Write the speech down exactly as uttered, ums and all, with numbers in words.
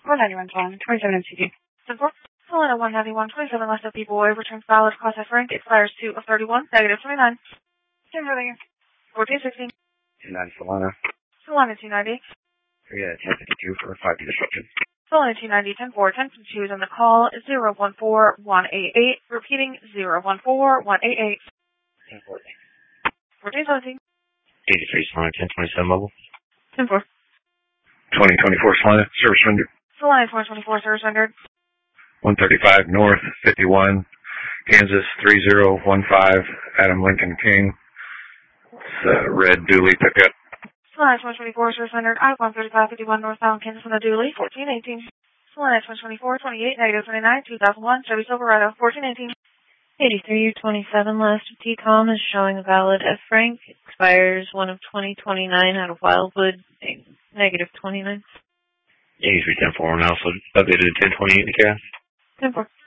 four ninety-one Solana, twenty-seven M C D. ten four. Solana one ninety-one, twenty-seven less of people away, returns valid, class F rank, expires two of thirty-one, negative twenty-nine. ten for the year. fourteen sixteen. two ninety Solana. Solana two ninety. three at ten fifty-two for five disruption. Solana two ninety, ten four, ten fifty-two is on the call, zero one four one eight eight, repeating zero one four one eight eight. ten fourteen. fourteen seventeen. eighty-three Solana, ten twenty-seven level. ten four. twenty twenty-four Solana, service rendered. Solana twenty twenty-four, service rendered. one thirty-five North, fifty-one, Kansas, three zero one five, Adam Lincoln King. It's a red dually pickup. Solana twenty twenty-four, service rendered. I one thirty-five fifty-one northbound Kansas on the dually, fourteen eighteen. Solana twenty twenty-four, twenty-eight, negative twenty-nine, two thousand one, Chevy Silverado, fourteen eighteen. eighty-three twenty-seven last of T COM is showing a valid F rank. Expires one of twenty twenty-nine out of Wildwood, negative twenty-nine. eighty-three ten four now, so updated to ten twenty-eight in the cast. ten four.